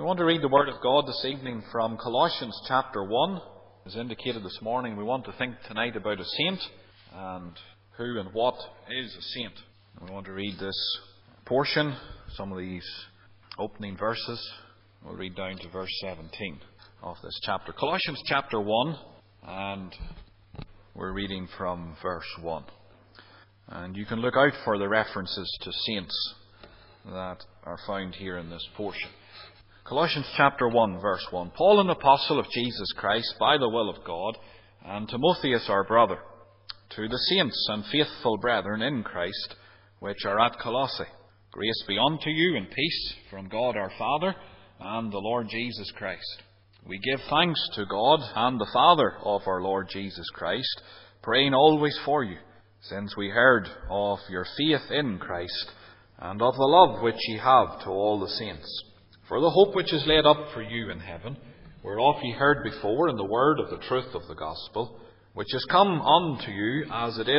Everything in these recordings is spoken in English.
We want to read the Word of God this evening from Colossians chapter 1. As indicated this morning, we want to think tonight about a saint and who and what is a saint. We want to read this portion, some of these opening verses. We'll read down to verse 17 of this chapter. Colossians chapter 1, and we're reading from verse 1. And you can look out for the references to saints that are found here in this portion. Colossians chapter 1, verse 1. Paul, an apostle of Jesus Christ, by the will of God, and Timotheus our brother, to the saints and faithful brethren in Christ, which are at Colossae. Grace be unto you and peace from God our Father and the Lord Jesus Christ. We give thanks to God and the Father of our Lord Jesus Christ, praying always for you, since we heard of your faith in Christ, and of the love which ye have to all the saints. For the hope which is laid up for you in heaven, whereof ye heard before in the word of the truth of the gospel, which is come unto you as it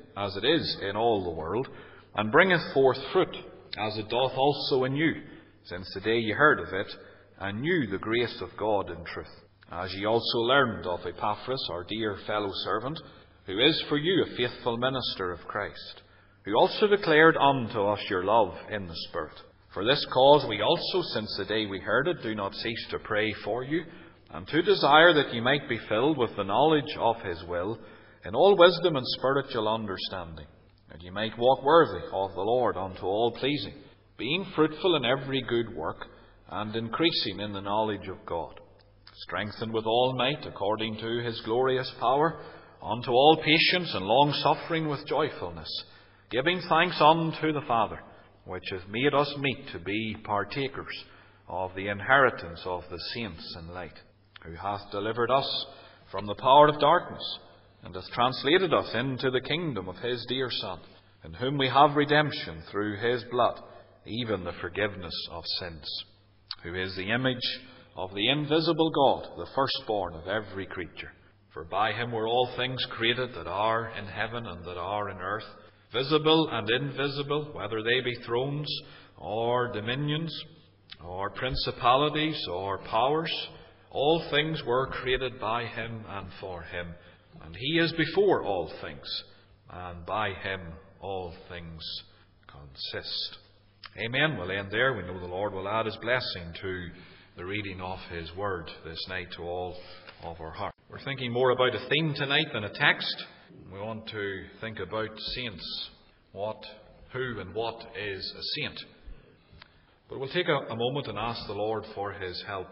is in all the world, and bringeth forth fruit, as it doth also in you, since the day ye heard of it, and knew the grace of God in truth. As ye also learned of Epaphras, our dear fellow servant, who is for you a faithful minister of Christ, who also declared unto us your love in the Spirit. For this cause we also, since the day we heard it, do not cease to pray for you, and to desire that ye might be filled with the knowledge of his will, in all wisdom and spiritual understanding, that ye might walk worthy of the Lord unto all pleasing, being fruitful in every good work, and increasing in the knowledge of God, strengthened with all might according to his glorious power, unto all patience and long-suffering with joyfulness, giving thanks unto the Father, which hath made us meet to be partakers of the inheritance of the saints in light, who hath delivered us from the power of darkness, and hath translated us into the kingdom of his dear Son, in whom we have redemption through his blood, even the forgiveness of sins, who is the image of the invisible God, the firstborn of every creature. For by him were all things created that are in heaven and that are in earth, visible and invisible, whether they be thrones, or dominions, or principalities, or powers. All things were created by him and for him, and he is before all things, and by him all things consist. Amen. We'll end there. We know the Lord will add his blessing to the reading of his word this night to all of our heart. We're thinking more about a theme tonight than a text. We want to think about saints. Who and what is a saint? But we'll take a moment and ask the Lord for his help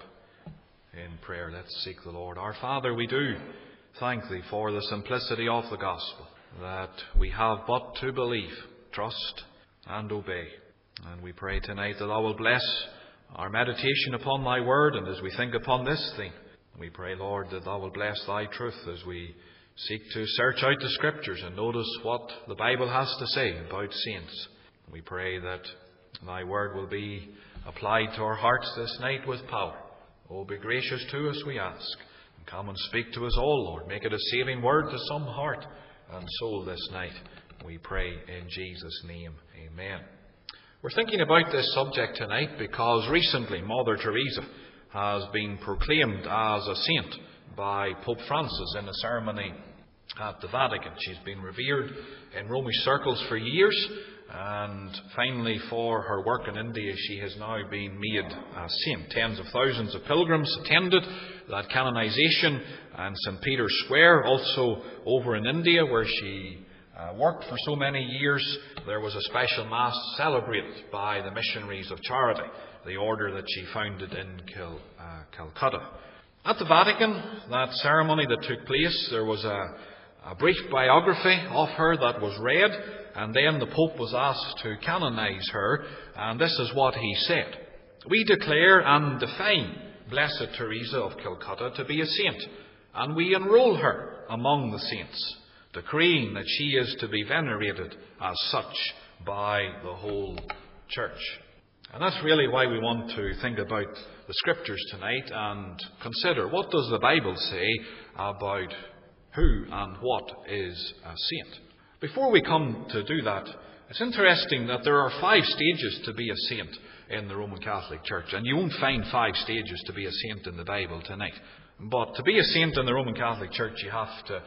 in prayer. Let's seek the Lord. Our Father, we do thank thee for the simplicity of the gospel, that we have but to believe, trust, and obey. And we pray tonight that thou wilt bless our meditation upon thy word, and as we think upon this theme, we pray, Lord, that thou wilt bless thy truth as we seek to search out the Scriptures and notice what the Bible has to say about saints. We pray that thy word will be applied to our hearts this night with power. Oh, be gracious to us, we ask. And come and speak to us all, Lord. Make it a saving word to some heart and soul this night. We pray in Jesus' name. Amen. We're thinking about this subject tonight because recently Mother Teresa has been proclaimed as a saint by Pope Francis in a ceremony at the Vatican. She's been revered in Romish circles for years, and finally for her work in India she has now been made a saint. Tens of thousands of pilgrims attended that canonization, and St. Peter's Square, also over in India where she worked for so many years, there was a special Mass celebrated by the Missionaries of Charity, the order that she founded in Calcutta. At the Vatican, that ceremony that took place, there was a brief biography of her that was read, and then the Pope was asked to canonize her, and this is what he said. We declare and define Blessed Teresa of Calcutta to be a saint, and we enroll her among the saints, decreeing that she is to be venerated as such by the whole Church. And that's really why we want to think about the Scriptures tonight and consider, what does the Bible say about who and what is a saint? Before we come to do that, It's interesting that there are 5 stages to be a saint in the Roman Catholic Church, and you won't find 5 stages to be a saint in the Bible tonight. But to be a saint in the Roman Catholic Church, you have to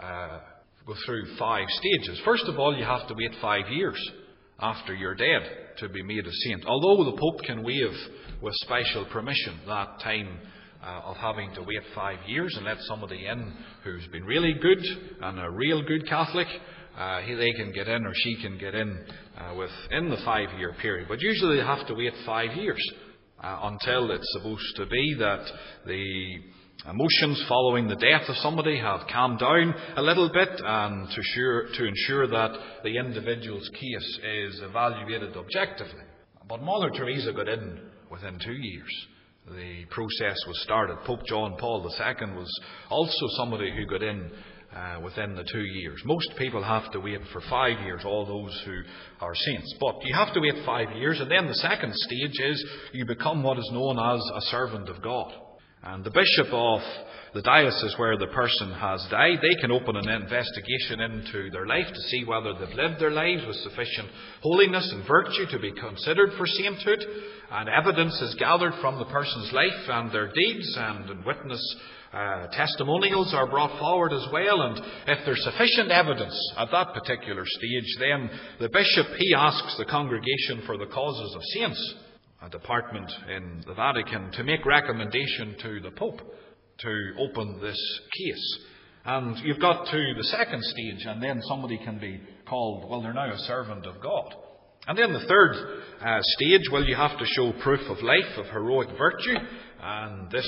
go through 5 stages. First of all, you have to wait 5 years after you're dead to be made a saint. Although the Pope can waive with special permission that time of having to wait 5 years and let somebody in who's been really good and a real good Catholic, they can get in, or she can get in within the 5-year period. But usually they have to wait 5 years until it's supposed to be that the emotions following the death of somebody have calmed down a little bit, and to ensure that the individual's case is evaluated objectively. But Mother Teresa got in within 2 years. The process was started. Pope John Paul II was also somebody who got in within the 2 years. Most people have to wait for 5 years, all those who are saints. But you have to wait 5 years, and then the second stage is you become what is known as a servant of God. And the bishop of the diocese where the person has died, they can open an investigation into their life to see whether they've lived their lives with sufficient holiness and virtue to be considered for sainthood. And evidence is gathered from the person's life and their deeds, and witness testimonials are brought forward as well. And if there's sufficient evidence at that particular stage, then the bishop, he asks the Congregation for the Causes of Saints, a department in the Vatican, to make recommendation to the Pope to open this case. And you've got to the second stage, and then somebody can be called, well, they're now a servant of God. And then the third stage, well, you have to show proof of life, of heroic virtue, and this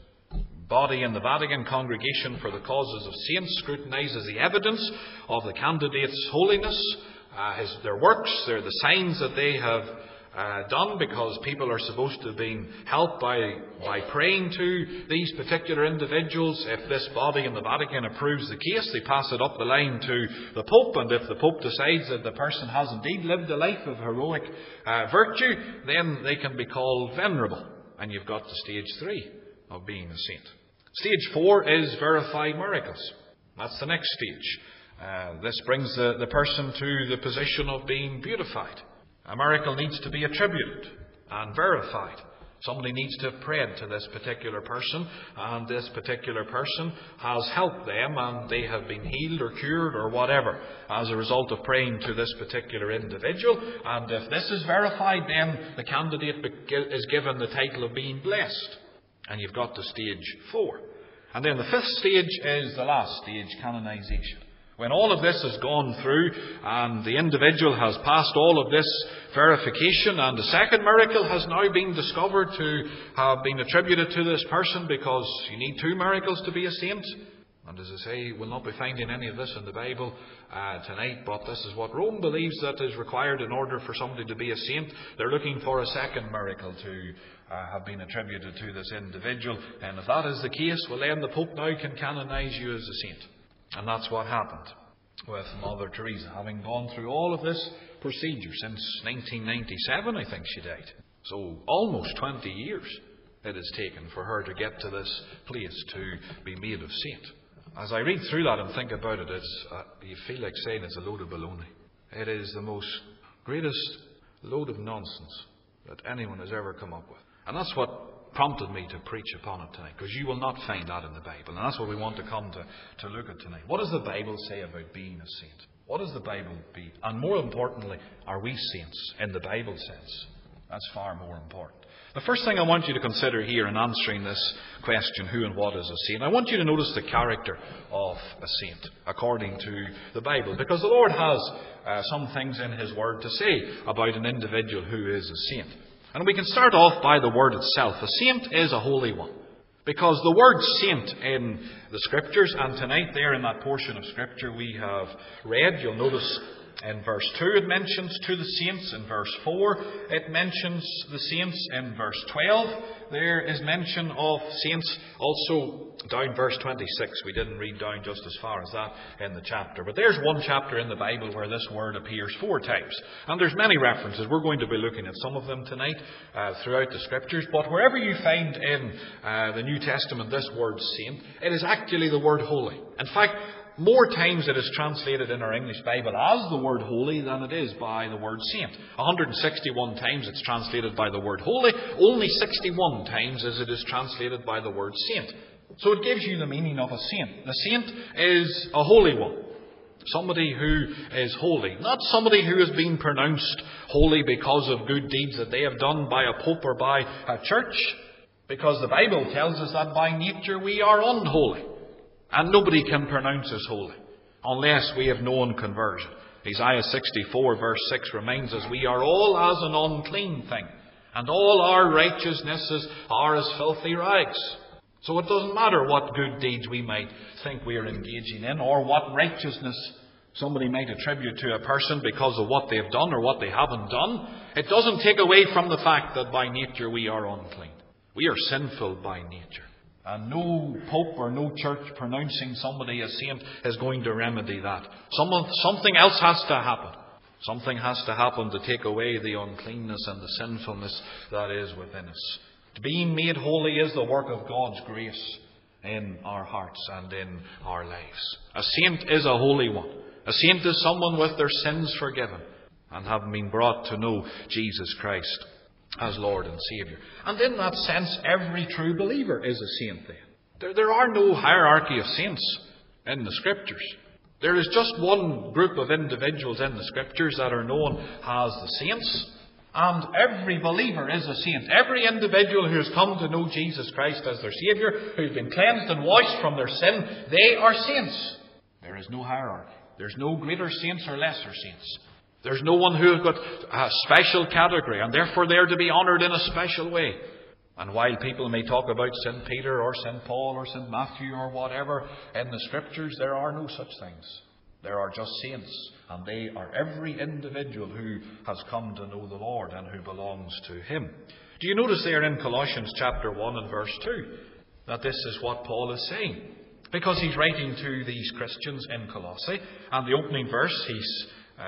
body in the Vatican, Congregation for the Causes of Saints, scrutinises the evidence of the candidate's holiness, their works, the signs that they have done, because people are supposed to have been helped by praying to these particular individuals. If this body in the Vatican approves the case, they pass it up the line to the Pope, and if the Pope decides that the person has indeed lived a life of heroic virtue, then they can be called venerable, and you've got to stage 3 of being a saint. Stage 4 is verified miracles. That's the next stage. This brings the person to the position of being beatified. A miracle needs to be attributed and verified. Somebody needs to have prayed to this particular person, and this particular person has helped them, and they have been healed or cured or whatever as a result of praying to this particular individual. And if this is verified, then the candidate is given the title of being blessed. And you've got to stage 4. And then the 5th stage is the last stage, canonization. When all of this has gone through and the individual has passed all of this verification, and the second miracle has now been discovered to have been attributed to this person, because you need 2 miracles to be a saint. And as I say, we'll not be finding any of this in the Bible tonight, but this is what Rome believes that is required in order for somebody to be a saint. They're looking for a second miracle to have been attributed to this individual. And if that is the case, well, then the Pope now can canonize you as a saint. And that's what happened with Mother Teresa, having gone through all of this procedure since 1997, I think she died. So almost 20 years it has taken for her to get to this place to be made a saint. As I read through that and think about it, you feel like saying it's a load of baloney. It is the most greatest load of nonsense that anyone has ever come up with. And that's what prompted me to preach upon it tonight, because you will not find that in the Bible, and that's what we want to come to look at tonight. What does the Bible say about being a saint? What does the Bible be? And more importantly, are we saints in the Bible sense? That's far more important. The first thing I want you to consider here in answering this question, who and what is a saint, I want you to notice the character of a saint according to the Bible, because the Lord has some things in His Word to say about an individual who is a saint. And we can start off by the word itself. A saint is a holy one, because the word saint in the Scriptures, and tonight there in that portion of Scripture we have read, you'll notice in verse 2 it mentions to the saints. In verse 4 it mentions the saints. In verse 12 there is mention of saints. Also down verse 26, we didn't read down just as far as that in the chapter. But there's one chapter in the Bible where this word appears 4 times. And there's many references. We're going to be looking at some of them tonight throughout the Scriptures. But wherever you find in the New Testament this word saint, it is actually the word holy. In fact, more times it is translated in our English Bible as the word holy than it is by the word saint. 161 times it's translated by the word holy, only 61 times as it is translated by the word saint. So it gives you the meaning of a saint. The saint is a holy one. Somebody who is holy. Not somebody who has been pronounced holy because of good deeds that they have done by a pope or by a church. Because the Bible tells us that by nature we are unholy. And nobody can pronounce us holy unless we have known conversion. Isaiah 64 verse 6 reminds us, we are all as an unclean thing, and all our righteousnesses are as filthy rags. So it doesn't matter what good deeds we might think we are engaging in, or what righteousness somebody might attribute to a person because of what they've done or what they haven't done. It doesn't take away from the fact that by nature we are unclean. We are sinful by nature. And no pope or no church pronouncing somebody a saint is going to remedy that. Something else has to happen. Something has to happen to take away the uncleanness and the sinfulness that is within us. Being made holy is the work of God's grace in our hearts and in our lives. A saint is a holy one. A saint is someone with their sins forgiven and having been brought to know Jesus Christ as Lord and Saviour. And in that sense, every true believer is a saint then. There are no hierarchy of saints in the Scriptures. There is just one group of individuals in the Scriptures that are known as the saints. And every believer is a saint. Every individual who has come to know Jesus Christ as their Saviour, who's been cleansed and washed from their sin, they are saints. There is no hierarchy. There's no greater saints or lesser saints. There's no one who has got a special category, and therefore they are to be honoured in a special way. And while people may talk about St. Peter or St. Paul or St. Matthew or whatever, in the Scriptures there are no such things. There are just saints, and they are every individual who has come to know the Lord and who belongs to Him. Do you notice there in Colossians chapter 1 and verse 2 that this is what Paul is saying? Because he's writing to these Christians in Colossae, and the opening verse he's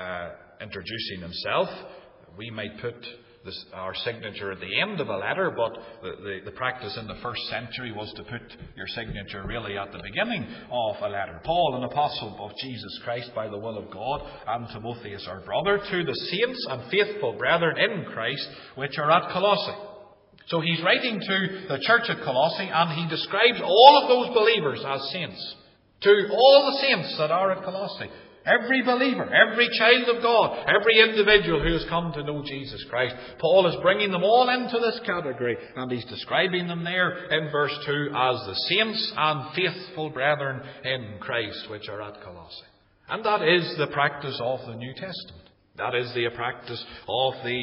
introducing himself. We might put our signature at the end of a letter, but the practice in the first century was to put your signature really at the beginning of a letter. Paul, an apostle of Jesus Christ by the will of God, and Timotheus our brother, to the saints and faithful brethren in Christ which are at Colossae. So he's writing to the church at Colossae, and he describes all of those believers as saints. To all the saints that are at Colossae. Every believer, every child of God, every individual who has come to know Jesus Christ. Paul is bringing them all into this category, and he's describing them there in verse 2 as the saints and faithful brethren in Christ which are at Colossae. And that is the practice of the New Testament. That is the practice of the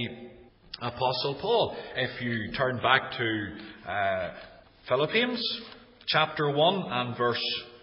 Apostle Paul. If you turn back to Philippians chapter 1 and verse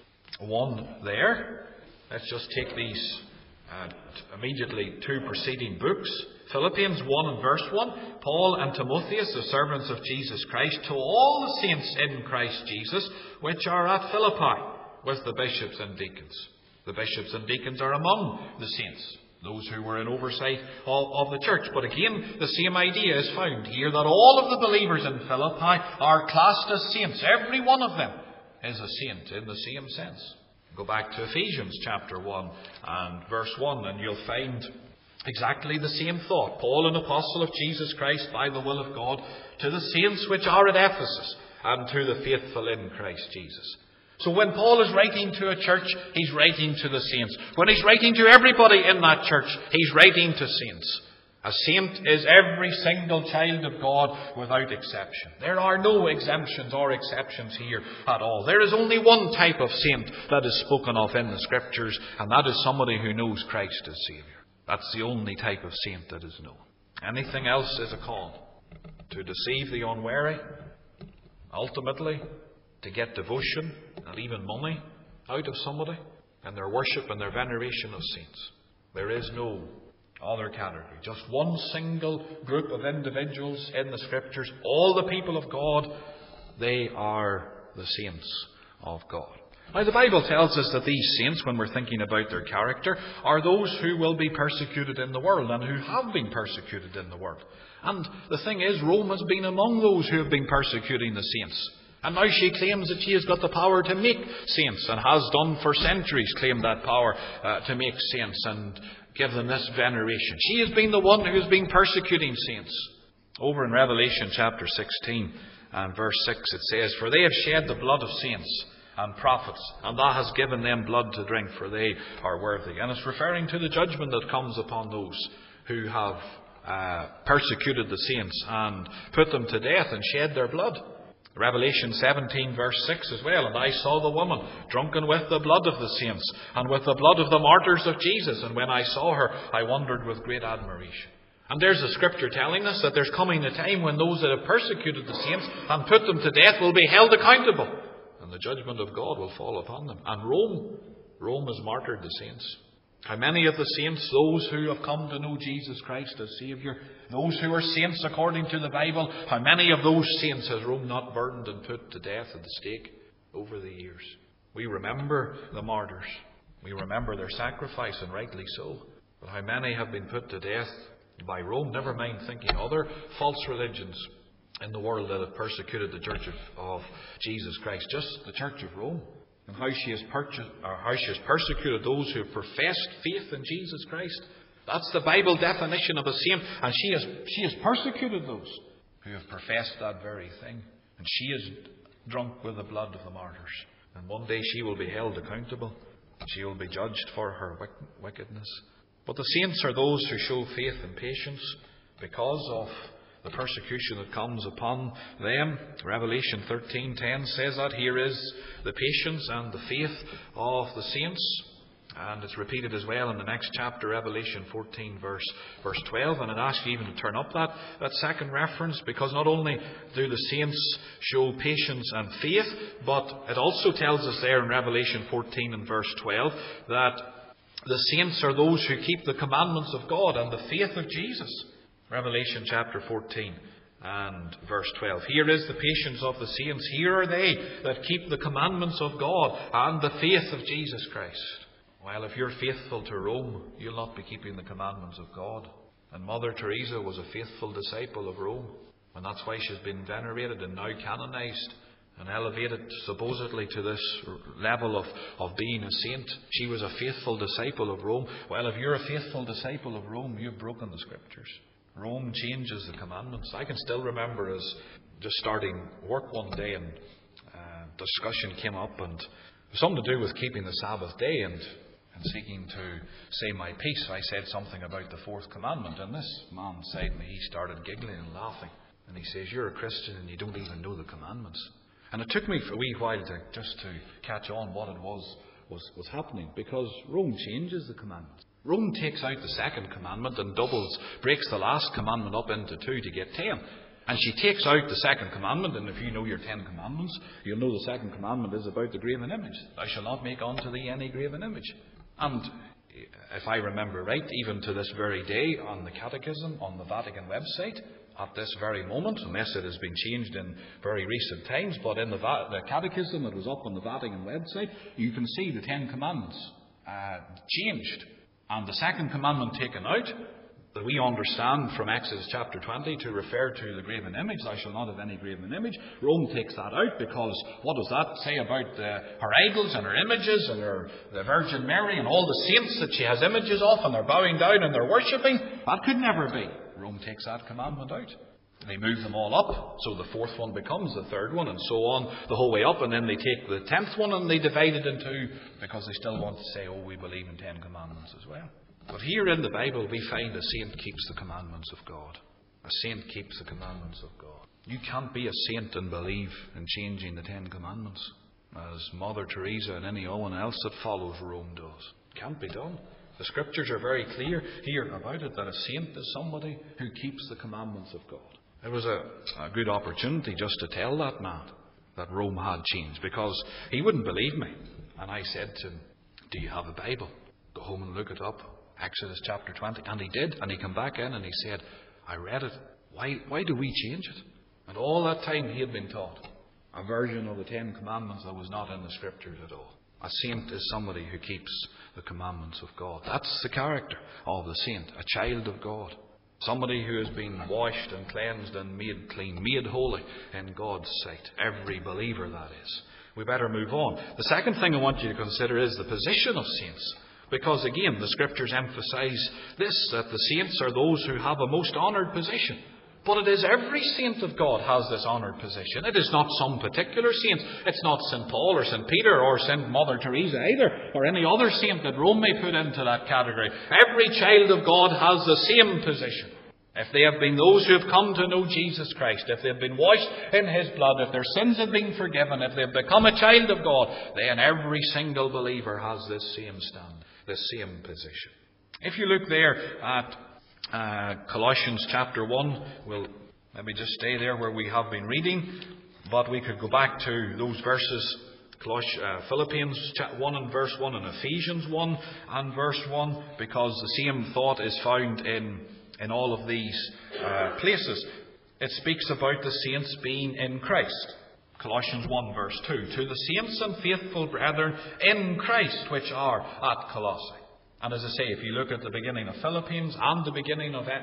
1 there. Let's just take these immediately two preceding books. Philippians 1 and verse 1. Paul and Timotheus, the servants of Jesus Christ, to all the saints in Christ Jesus, which are at Philippi, with the bishops and deacons. The bishops and deacons are among the saints, those who were in oversight of the church. But again, the same idea is found here, that all of the believers in Philippi are classed as saints. Every one of them is a saint in the same sense. Go back to Ephesians chapter 1 and verse 1, and you'll find exactly the same thought. Paul, an apostle of Jesus Christ by the will of God, to the saints which are at Ephesus, and to the faithful in Christ Jesus. So when Paul is writing to a church, he's writing to the saints. When he's writing to everybody in that church, he's writing to saints. A saint is every single child of God without exception. There are no exemptions or exceptions here at all. There is only one type of saint that is spoken of in the Scriptures, and that is somebody who knows Christ as Saviour. That's the only type of saint that is known. Anything else is a con. To deceive the unwary, ultimately, to get devotion and even money out of somebody, and their worship and their veneration of saints. There is no other category. Just one single group of individuals in the Scriptures. All the people of God, they are the saints of God. Now the Bible tells us that these saints, when we're thinking about their character, are those who will be persecuted in the world and who have been persecuted in the world. And the thing is, Rome has been among those who have been persecuting the saints. And now she claims that she has got the power to make saints, and has done for centuries, claimed that power to make saints and give them this veneration. She has been the one who has been persecuting saints. Over in Revelation chapter 16 and verse 6 it says, "For they have shed the blood of saints and prophets, and thou hast given them blood to drink, for they are worthy." And it's referring to the judgment that comes upon those who have persecuted the saints and put them to death and shed their blood. Revelation 17 verse 6 as well, "And I saw the woman drunken with the blood of the saints and with the blood of the martyrs of Jesus. And when I saw her, I wondered with great admiration." And there's a scripture telling us that there's coming a time when those that have persecuted the saints and put them to death will be held accountable. And the judgment of God will fall upon them. And Rome has martyred the saints. How many of the saints, those who have come to know Jesus Christ as Saviour, those who are saints according to the Bible, how many of those saints has Rome not burned and put to death at the stake over the years? We remember the martyrs. We remember their sacrifice, and rightly so. But how many have been put to death by Rome? Never mind thinking other false religions in the world that have persecuted the Church of Jesus Christ. Just the Church of Rome. And how she has persecuted those who have professed faith in Jesus Christ. That's the Bible definition of a saint. And she has persecuted those who have professed that very thing. And she is drunk with the blood of the martyrs. And one day she will be held accountable. And she will be judged for her wickedness. But the saints are those who show faith and patience because of the persecution that comes upon them. Revelation 13:10 says that. Here is the patience and the faith of the saints. And it's repeated as well in the next chapter, Revelation 14 verse 12. And it asks you even to turn up that second reference, because not only do the saints show patience and faith, but it also tells us there in Revelation 14 and verse 12 that the saints are those who keep the commandments of God and the faith of Jesus. Revelation chapter 14 and verse 12. Here is the patience of the saints. Here are they that keep the commandments of God and the faith of Jesus Christ. Well, if you're faithful to Rome, you'll not be keeping the commandments of God. And Mother Teresa was a faithful disciple of Rome. And that's why she's been venerated and now canonized and elevated supposedly to this level of being a saint. She was a faithful disciple of Rome. Well, if you're a faithful disciple of Rome, you've broken the Scriptures. Rome changes the commandments. I can still remember as just starting work one day and discussion came up, and it was something to do with keeping the Sabbath day and seeking to say my piece. I said something about the fourth commandment, and this man beside me, he started giggling and laughing. And he says, "You're a Christian and you don't even know the commandments." And it took me for a wee while to catch on what it was happening, because Rome changes the commandments. Rome takes out the second commandment and breaks the last commandment up into two to get 10. And she takes out the second commandment, and if you know your 10 commandments, you'll know the second commandment is about the graven image. "Thou shalt not make unto thee any graven image." And if I remember right, even to this very day on the Catechism, on the Vatican website, at this very moment, unless it has been changed in very recent times, but in the Catechism that was up on the Vatican website, you can see the 10 commandments changed. And the second commandment taken out, that we understand from Exodus chapter 20 to refer to the graven image, "Thou shalt not have any graven image." Rome takes that out, because what does that say about her idols and her images and the Virgin Mary and all the saints that she has images of, and they're bowing down and they're worshipping? That could never be. Rome takes that commandment out. They move them all up, so the fourth one becomes the third one, and so on the whole way up. And then they take the 10th one and they divide it in two, because they still want to say, "Oh, we believe in 10 commandments as well." But here in the Bible we find a saint keeps the commandments of God. A saint keeps the commandments of God. You can't be a saint and believe in changing the 10 commandments, as Mother Teresa and anyone else that follows Rome does. It can't be done. The Scriptures are very clear here about it, that a saint is somebody who keeps the commandments of God. It was a good opportunity just to tell that man that Rome had changed, because he wouldn't believe me. And I said to him, "Do you have a Bible? Go home and look it up. Exodus chapter 20. And he did. And he came back in and he said, "I read it. Why do we change it?" And all that time he had been taught a version of the 10 commandments that was not in the Scriptures at all. A saint is somebody who keeps the commandments of God. That's the character of the saint, a child of God. Somebody who has been washed and cleansed and made clean, made holy in God's sight. Every believer, that is. We better move on. The second thing I want you to consider is the position of saints. Because again, the Scriptures emphasise this, that the saints are those who have a most honoured position. But it is every saint of God has this honoured position. It is not some particular saint. It's not St. Paul or St. Peter or St. Mother Teresa either, or any other saint that Rome may put into that category. Every child of God has the same position. If they have been those who have come to know Jesus Christ, if they have been washed in His blood, if their sins have been forgiven, if they have become a child of God, then every single believer has this same stand, this same position. If you look there at Colossians chapter 1, we'll maybe just stay there where we have been reading, but we could go back to those verses, Philippians 1 and verse 1 and Ephesians 1 and verse 1, because the same thought is found in all of these places. It speaks about the saints being in Christ. Colossians 1 verse 2, to the saints and faithful brethren in Christ which are at Colossae. And as I say, if you look at the beginning of Philippians and the beginning of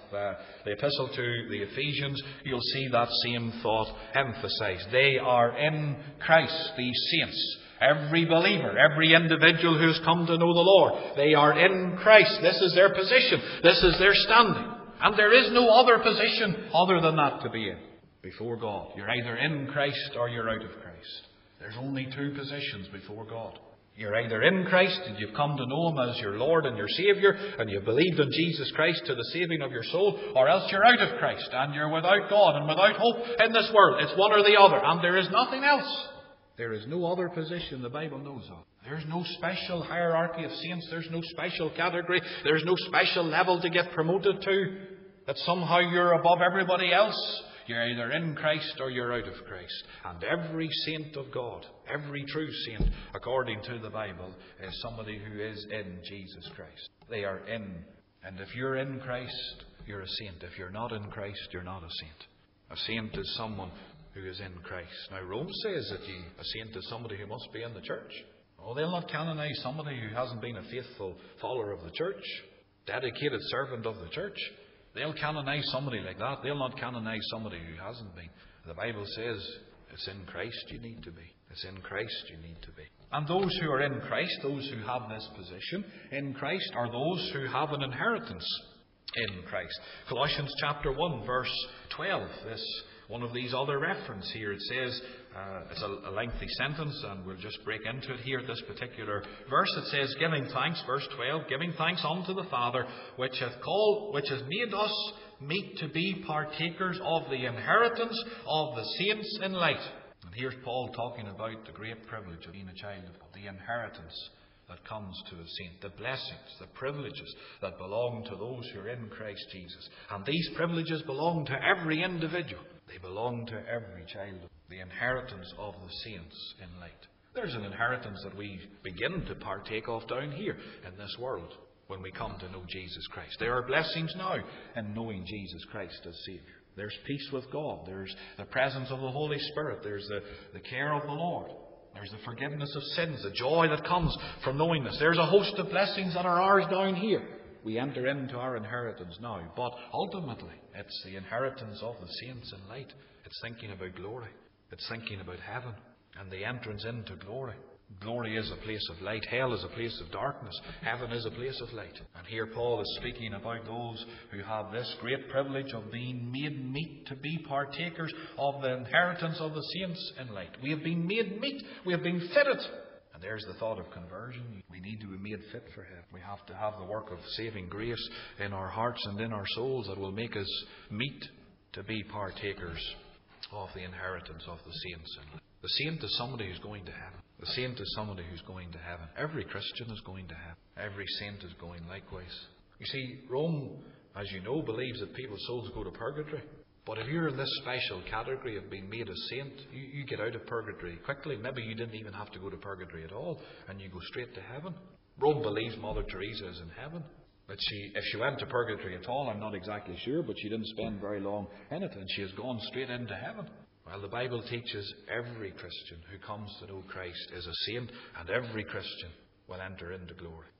the epistle to the Ephesians, you'll see that same thought emphasised. They are in Christ, these saints. Every believer, every individual who has come to know the Lord, they are in Christ. This is their position. This is their standing. And there is no other position other than that to be in before God. You're either in Christ or you're out of Christ. There's only two positions before God. You're either in Christ and you've come to know Him as your Lord and your Saviour, and you've believed in Jesus Christ to the saving of your soul, or else you're out of Christ and you're without God and without hope in this world. It's one or the other, and there is nothing else. There is no other position the Bible knows of. There's no special hierarchy of saints. There's no special category. There's no special level to get promoted to, that somehow you're above everybody else. You're either in Christ or you're out of Christ. And every saint of God, every true saint, according to the Bible, is somebody who is in Jesus Christ. They are in. And if you're in Christ, you're a saint. If you're not in Christ, you're not a saint. A saint is someone who is in Christ. Now, Rome says that a saint is somebody who must be in the church. Oh, they'll not canonize somebody who hasn't been a faithful follower of the church, dedicated servant of the church. They'll canonize somebody like that. They'll not canonize somebody who hasn't been. The Bible says it's in Christ you need to be. It's in Christ you need to be. And those who are in Christ, those who have this position in Christ, are those who have an inheritance in Christ. Colossians chapter 1 verse 12. This one of these other references here. It says, it's a lengthy sentence, and we'll just break into it here at this particular verse. It says, giving thanks, verse 12, giving thanks unto the Father, which hath made us meet to be partakers of the inheritance of the saints in light. And here's Paul talking about the great privilege of being a child of God, the inheritance that comes to a saint, the blessings, the privileges that belong to those who are in Christ Jesus. And these privileges belong to every individual. They belong to every child. The inheritance of the saints in light. There's an inheritance that we begin to partake of down here in this world when we come to know Jesus Christ. There are blessings now in knowing Jesus Christ as Saviour. There's peace with God. There's the presence of the Holy Spirit. There's the care of the Lord. There's the forgiveness of sins, the joy that comes from knowing this. There's a host of blessings that are ours down here. We enter into our inheritance now. But ultimately, it's the inheritance of the saints in light. It's thinking about glory. It's thinking about heaven and the entrance into glory. Glory is a place of light. Hell is a place of darkness. Heaven is a place of light. And here Paul is speaking about those who have this great privilege of being made meet to be partakers of the inheritance of the saints in light. We have been made meet. We have been fitted. And there's the thought of conversion. We need to be made fit for heaven. We have to have the work of saving grace in our hearts and in our souls that will make us meet to be partakers of the inheritance of the saints in light. The saint is somebody who's going to heaven. The saint is somebody who's going to heaven. Every Christian is going to heaven. Every saint is going likewise. You see, Rome, as you know, believes that people's souls go to purgatory. But if you're in this special category of being made a saint, you get out of purgatory quickly. Maybe you didn't even have to go to purgatory at all, and you go straight to heaven. Rome believes Mother Teresa is in heaven. But if she went to purgatory at all, I'm not exactly sure, but she didn't spend very long in it, and she has gone straight into heaven. Well, the Bible teaches every Christian who comes to know Christ is a saint, and every Christian will enter into glory.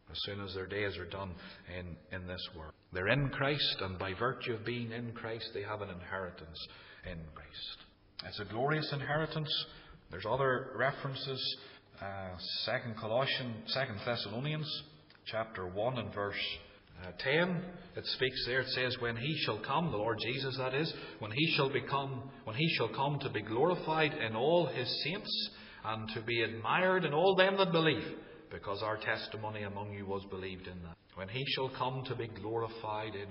as soon as their days are done in this world. They're in Christ, and by virtue of being in Christ, they have an inheritance in Christ. It's a glorious inheritance. There's other references. 2 Thessalonians chapter 1 and verse 10. It speaks there. It says, when He shall come, the Lord Jesus that is, when He shall come to be glorified in all His saints, and to be admired in all them that believe, because our testimony among you was believed in that. When He shall come to be glorified in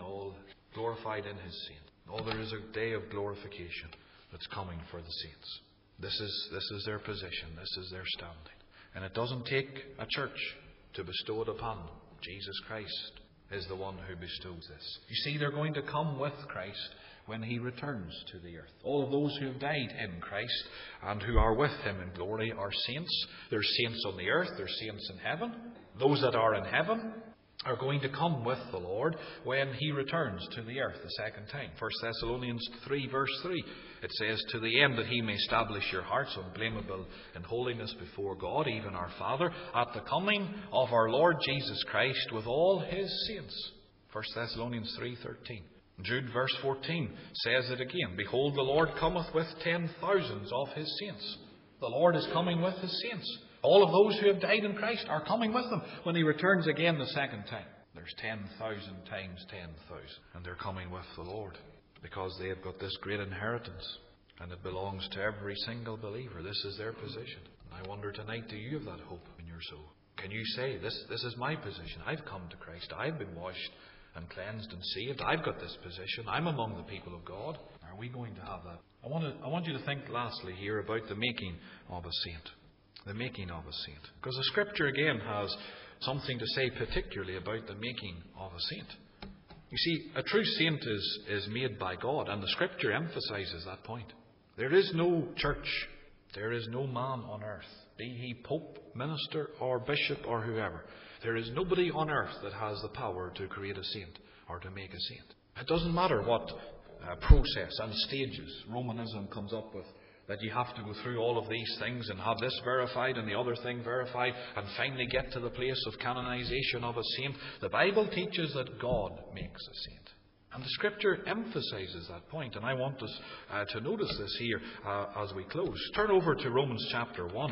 His saints. Oh, there is a day of glorification that's coming for the saints. This is their position. This is their standing. And it doesn't take a church to bestow it upon them. Jesus Christ is the one who bestows this. You see, they're going to come with Christ when He returns to the earth. All of those who have died in Christ and who are with Him in glory are saints. There's saints on the earth. There's saints in heaven. Those that are in heaven are going to come with the Lord when He returns to the earth the second time. 1 Thessalonians 3 verse 3. It says, to the end that He may establish your hearts unblameable in holiness before God, even our Father, at the coming of our Lord Jesus Christ with all His saints. 1 Thessalonians 3:13. Jude verse 14 says it again. Behold, the Lord cometh with 10,000s of His saints. The Lord is coming with His saints. All of those who have died in Christ are coming with Him when He returns again the second time. There's 10,000 times 10,000. And they're coming with the Lord because they have got this great inheritance. And it belongs to every single believer. This is their position. And I wonder tonight, do you have that hope in your soul? Can you say, this is my position. I've come to Christ. I've been washed and cleansed and saved. I've got this position. I'm among the people of God. Are we going to have that? I want you to think lastly here about the making of a saint. The making of a saint. Because the Scripture again has something to say particularly about the making of a saint. You see, a true saint is made by God, and the Scripture emphasizes that point. There is no church, there is no man on earth, be he pope, minister, or bishop, or whoever. There is nobody on earth that has the power to create a saint or to make a saint. It doesn't matter what process and stages Romanism comes up with, that you have to go through all of these things and have this verified and the other thing verified and finally get to the place of canonization of a saint. The Bible teaches that God makes a saint. And the Scripture emphasizes that point. And I want us to notice this here as we close. Turn over to Romans chapter 1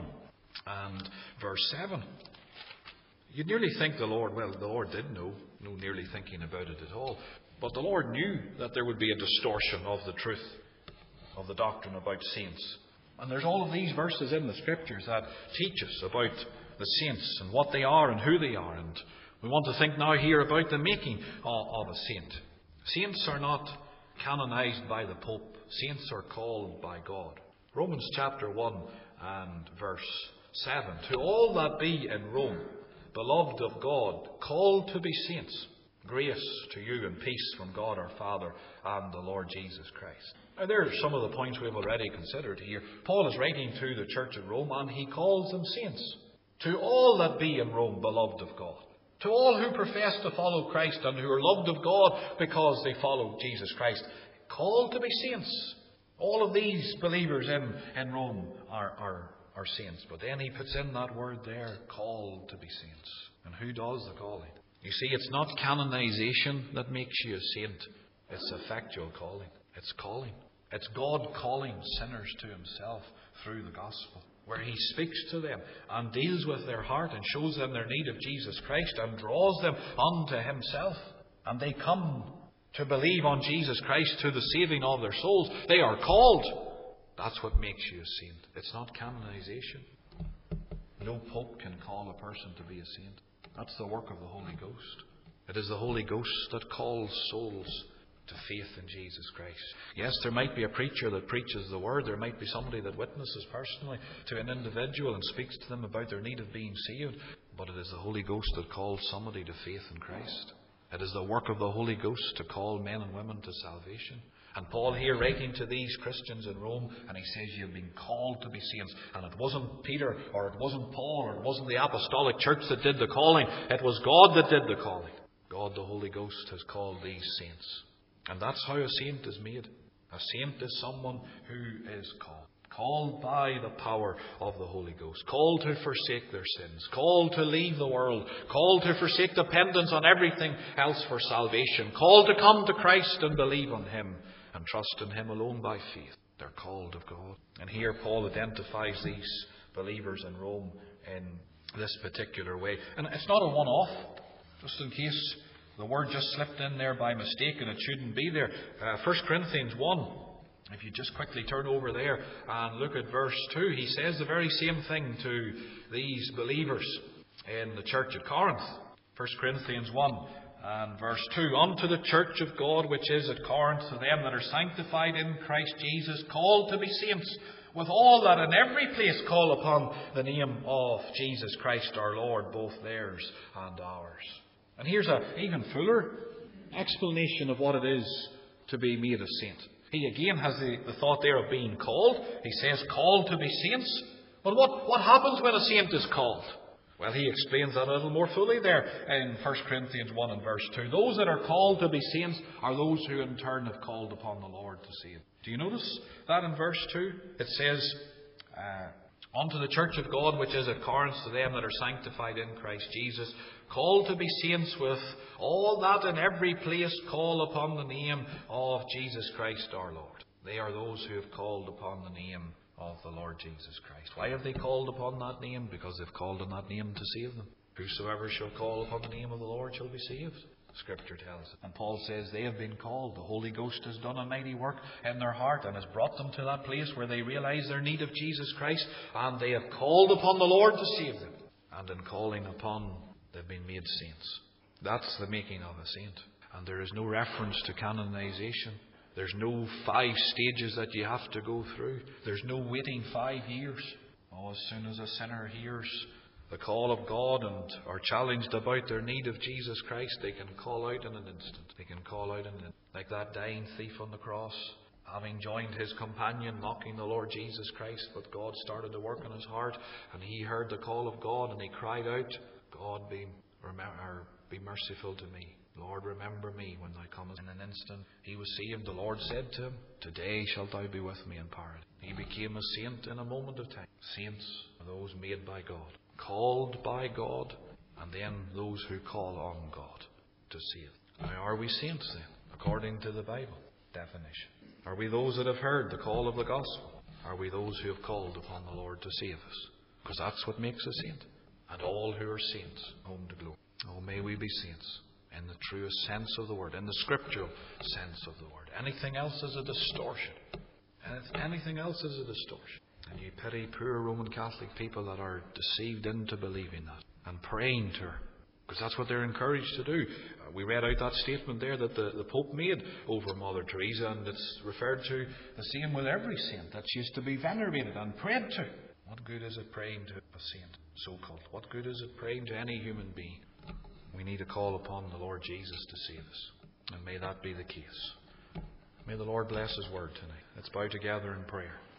and verse 7. You'd nearly think the Lord did know, no nearly thinking about it at all. But the Lord knew that there would be a distortion of the truth of the doctrine about saints. And there's all of these verses in the Scriptures that teach us about the saints and what they are and who they are. And we want to think now here about the making of a saint. Saints are not canonized by the Pope. Saints are called by God. Romans chapter 1 and verse 7. To all that be in Rome, beloved of God, called to be saints, grace to you and peace from God our Father and the Lord Jesus Christ. Now, there are some of the points we've already considered here. Paul is writing to the church at Rome, and he calls them saints. To all that be in Rome, beloved of God. To all who profess to follow Christ and who are loved of God because they follow Jesus Christ, called to be saints. All of these believers in Rome are saints. But then he puts in that word there, called to be saints. And who does the calling? You see, it's not canonization that makes you a saint. It's effectual calling. It's calling. It's God calling sinners to Himself through the gospel, where He speaks to them and deals with their heart and shows them their need of Jesus Christ and draws them unto Himself. And they come to believe on Jesus Christ to the saving of their souls. They are called. That's what makes you a saint. It's not canonization. No pope can call a person to be a saint. That's the work of the Holy Ghost. It is the Holy Ghost that calls souls to faith in Jesus Christ. Yes, there might be a preacher that preaches the Word. There might be somebody that witnesses personally to an individual and speaks to them about their need of being saved. But it is the Holy Ghost that calls somebody to faith in Christ. It is the work of the Holy Ghost to call men and women to salvation. And Paul here writing to these Christians in Rome, and he says you've been called to be saints. And it wasn't Peter, or it wasn't Paul, or it wasn't the apostolic church that did the calling. It was God that did the calling. God the Holy Ghost has called these saints. And that's how a saint is made. A saint is someone who is called. called by the power of the Holy Ghost, called to forsake their sins, called to leave the world, called to forsake dependence on everything else for salvation, called to come to Christ and believe on Him and trust in Him alone by faith. They're called of God. And here Paul identifies these believers in Rome in this particular way. And it's not a one-off, just in case the word just slipped in there by mistake and it shouldn't be there. 1 Corinthians 1, if you just quickly turn over there and look at verse 2, he says the very same thing to these believers in the church at Corinth. 1 Corinthians 1 and verse 2, unto the church of God which is at Corinth, to them that are sanctified in Christ Jesus, called to be saints, with all that in every place call upon the name of Jesus Christ our Lord, both theirs and ours. And here's an even fuller explanation of what it is to be made a saint. He again has the thought there of being called. He says, called to be saints. But what happens when a saint is called? Well, he explains that a little more fully there in 1 Corinthians 1 and verse 2. Those that are called to be saints are those who in turn have called upon the Lord to save. Do you notice that in verse 2? It says, unto the church of God which is at Corinth, to them that are sanctified in Christ Jesus, called to be saints, with all that in every place call upon the name of Jesus Christ our Lord. They are those who have called upon the name of the Lord Jesus Christ. Why have they called upon that name? Because they've called on that name to save them. Whosoever shall call upon the name of the Lord shall be saved, Scripture tells us. And Paul says they have been called. The Holy Ghost has done a mighty work in their heart and has brought them to that place where they realize their need of Jesus Christ, and they have called upon the Lord to save them. And in calling upon, they've been made saints. That's the making of a saint. And there is no reference to canonization. There's no 5 stages that you have to go through. There's no waiting 5 years. As soon as a sinner hears the call of God and are challenged about their need of Jesus Christ, they can call out in an instant. They can call out like that dying thief on the cross, having joined his companion, mocking the Lord Jesus Christ. But God started to work in his heart, and he heard the call of God, and he cried out, God, be merciful to me. Lord, remember me when thou comest. In an instant he was saved. The Lord said to him, today shalt thou be with me in paradise. He became a saint in a moment of time. Saints are those made by God, called by God, and then those who call on God to save. Now, are we saints then, according to the Bible definition? Are we those that have heard the call of the gospel? Are we those who have called upon the Lord to save us? Because that's what makes a saint. And all who are saints, home to glory. Oh, may we be saints in the truest sense of the word, in the scriptural sense of the word. Anything else is a distortion. Anything else is a distortion. And you pity poor Roman Catholic people that are deceived into believing that and praying to her, because that's what they're encouraged to do. We read out that statement there that the Pope made over Mother Teresa, and it's referred to the same with every saint, that she is to be venerated and prayed to. What good is it praying to a saint, so-called? What good is it praying to any human being? We need to call upon the Lord Jesus to save us. And may that be the case. May the Lord bless His word tonight. Let's bow together in prayer.